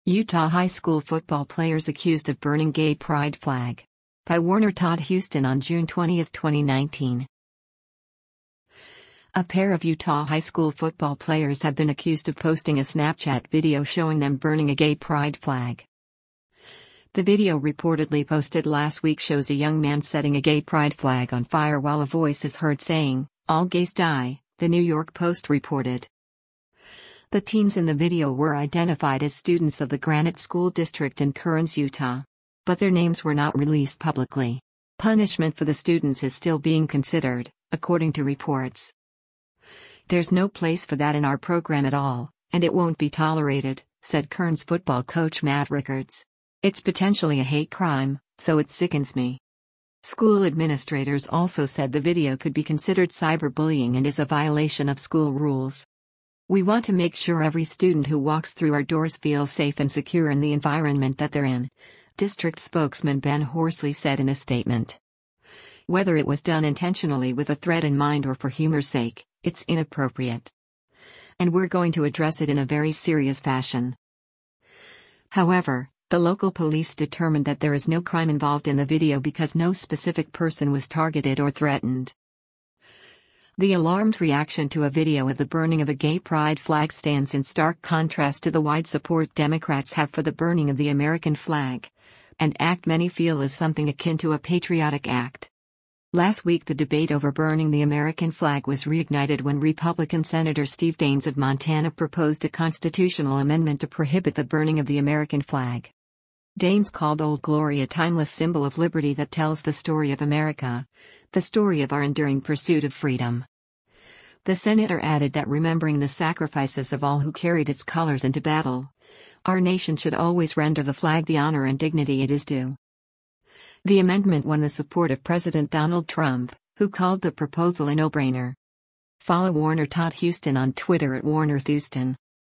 Utah high school football players accused of burning gay pride flag. By Warner Todd Houston on June 20, 2019. A pair of Utah high school football players have been accused of posting a Snapchat video showing them burning a gay pride flag. The video reportedly posted last week shows a young man setting a gay pride flag on fire while a voice is heard saying, "All gays die," the New York Post reported. The teens in the video were identified as students of the Granite School District in Kearns, Utah. But their names were not released publicly. Punishment for the students is still being considered, according to reports. "There's no place for that in our program at all, and it won't be tolerated," said Kearns football coach Matt Rickards. "It's potentially a hate crime, so it sickens me." School administrators also said the video could be considered cyberbullying and is a violation of school rules. "We want to make sure every student who walks through our doors feels safe and secure in the environment that they're in," district spokesman Ben Horsley said in a statement. "Whether it was done intentionally with a threat in mind or for humor's sake, it's inappropriate. And we're going to address it in a very serious fashion." However, the local police determined that there is no crime involved in the video because no specific person was targeted or threatened. The alarmed reaction to a video of the burning of a gay pride flag stands in stark contrast to the wide support Democrats have for the burning of the American flag, an act many feel is something akin to a patriotic act. Last week the debate over burning the American flag was reignited when Republican Senator Steve Daines of Montana proposed a constitutional amendment to prohibit the burning of the American flag. Daines called Old Glory a timeless symbol of liberty that tells the story of America, the story of our enduring pursuit of freedom. The senator added that remembering the sacrifices of all who carried its colors into battle, our nation should always render the flag the honor and dignity it is due. The amendment won the support of President Donald Trump, who called the proposal a no-brainer. Follow Warner Todd Houston on Twitter at WarnerThouston.